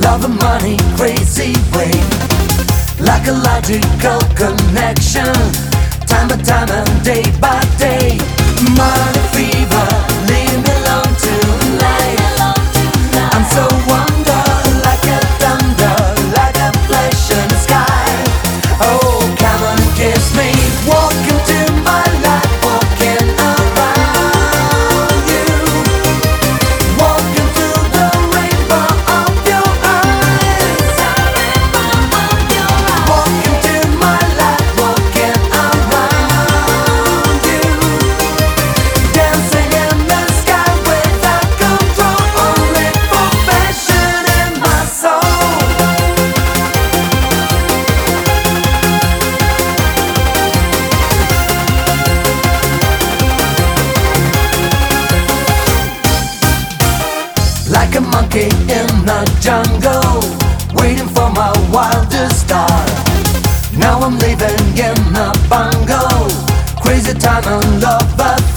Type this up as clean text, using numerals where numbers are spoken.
love and money, crazy way. Like a logical connection, time by time and day by day. Money fever, leave me alone tonight. I'm so wonder, like a thunder, like a flash in the sky. Oh, come on and kiss me, walk into my life, walking around you, walking through the rainbow of your eyes, walk into my life, walking around you, dancing in the sky without control, only for passion in my soul. Like a monkey in the jungle, waiting for my wildest star. Now I'm living in a bungalow, crazy time and love.